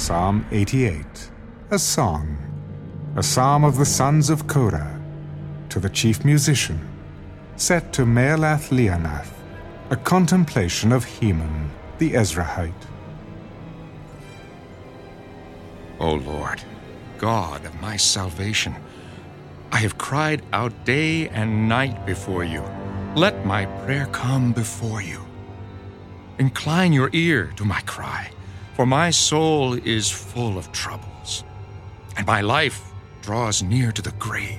Psalm 88, a song, a psalm of the sons of Korah, to the chief musician, set to Me'alath Leannath, a contemplation of Heman the Ezrahite. O Lord, God of my salvation, I have cried out day and night before you. Let my prayer come before you. Incline your ear to my cry, for my soul is full of troubles, and my life draws near to the grave.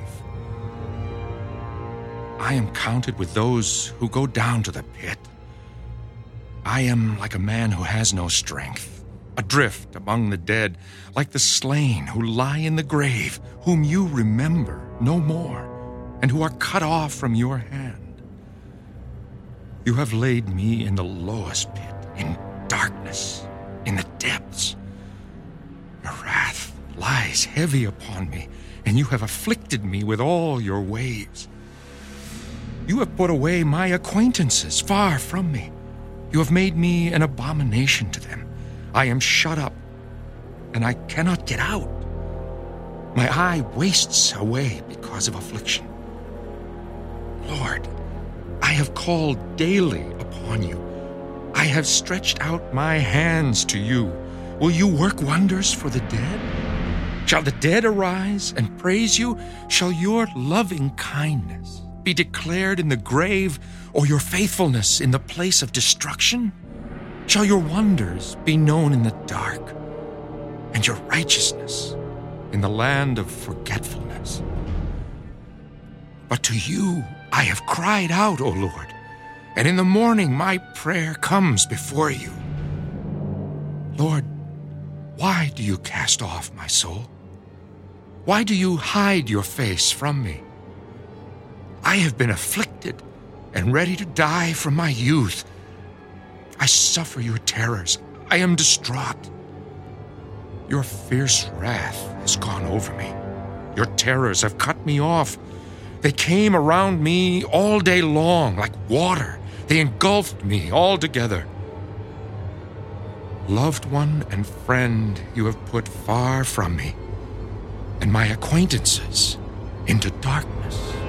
I am counted with those who go down to the pit. I am like a man who has no strength, adrift among the dead, like the slain who lie in the grave, whom you remember no more, and who are cut off from your hand. You have laid me in the lowest pit, in darkness, in the depths. Your wrath lies heavy upon me, and you have afflicted me with all your waves. You have put away my acquaintances far from me. You have made me an abomination to them. I am shut up, and I cannot get out. My eye wastes away because of affliction. Lord, I have called daily upon you. I have stretched out my hands to you. Will you work wonders for the dead? Shall the dead arise and praise you? Shall your loving kindness be declared in the grave, or your faithfulness in the place of destruction? Shall your wonders be known in the dark, and your righteousness in the land of forgetfulness? But to you I have cried out, O Lord, and in the morning my prayer comes before you. Lord, why do you cast off my soul? Why do you hide your face from me? I have been afflicted and ready to die from my youth. I suffer your terrors. I am distraught. Your fierce wrath has gone over me. Your terrors have cut me off. They came around me all day long like water. They engulfed me altogether. Loved one and friend you have put far from me, and my acquaintances into darkness.